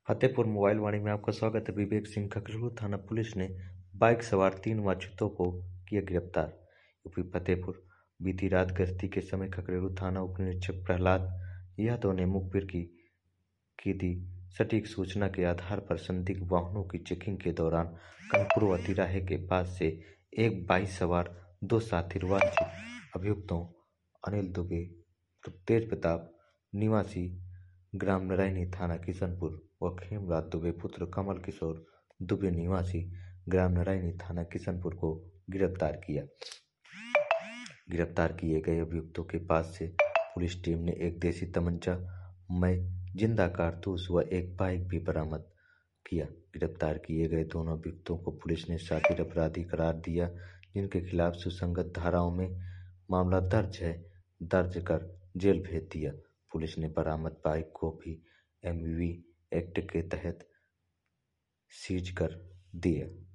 Fatehpur mobile वाणी में आपका स्वागत है। विवेक सिंह खकरगू थाना पुलिस ने बाइक सवार 3 वांछितों को किया गिरफ्तार। यूपी फतेहपुर बीती रात गश्ती के समय खकरगू थाना उप निरीक्षक प्रहलाद यादव ने मुखबिर की दी सटीक सूचना के आधार पर संदिग्ध वाहनों की चेकिंग के दौरान कनपुर तिराहे के पास से एक बाइक सवार 2 साथी वांछित अभियुक्तों अनिल दुबे तेज प्रताप निवासी ग्राम नारायणी थाना किशनपुर व खेमराज दुबे पुत्र कमल किशोर दुबे निवासी ग्राम नारायणी थाना किशनपुर को गिरफ्तार किया। गिरफ्तार किए गए अभियुक्तों के पास से पुलिस टीम ने एक देसी तमंचा, मय जिंदा कारतूस व एक बाइक भी बरामद किया। गिरफ्तार किए गए दोनों अभियुक्तों को पुलिस ने शातिर अपराधी करार दिया, जिनके खिलाफ सुसंगत धाराओं में मामला दर्ज कर जेल भेज दिया। पुलिस ने बरामद बाइक को भी एमवी एक्ट के तहत सीज कर दिया।